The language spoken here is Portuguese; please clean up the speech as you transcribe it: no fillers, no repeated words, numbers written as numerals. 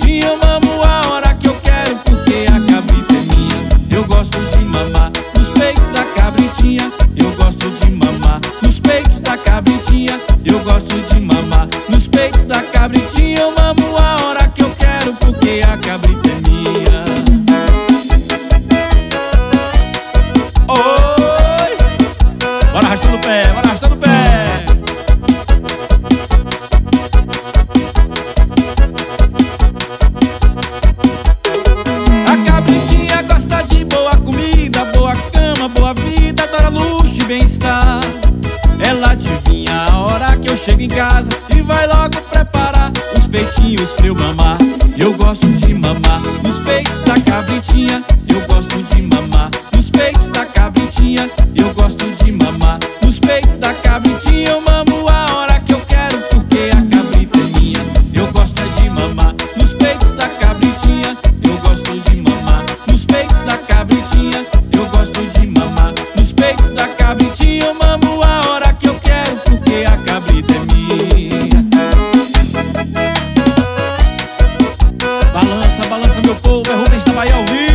cabritinha eu mamo a hora que eu quero, porque a cabrita é minha. Eu gosto de mamar nos peitos da cabritinha. Eu gosto de mamar nos peitos da cabritinha. Eu gosto de mamar nos peitos da cabritinha. Eu mamo a hora que eu quero, porque a cabrita é minha. Oi! Bora arrastando o pé, bora arrastando o pé. A cabritinha gosta de boa comida, boa cama, boa vida, adora luxo e bem-estar. Ela adivinha a hora que eu chego em casa e vai logo preparar os peitinhos pra eu mamar. Eu gosto de mamar nos peitos da cabritinha. Eu gosto de mamar nos peitos da cabritinha. Eu gosto de mamar nos peitos da cabritinha. Eu mamo a hora que eu quero, porque a cabrita é minha. Eu gosto de mamar nos peitos da cabritinha. Eu gosto de mamar nos peitos da cabritinha. Eu gosto de mamar nos peitos da cabritinha. Eu mamo a hora que eu quero, porque a cabrita é minha. Balança, balança meu povo, é Rubens da Bahia ao vivo.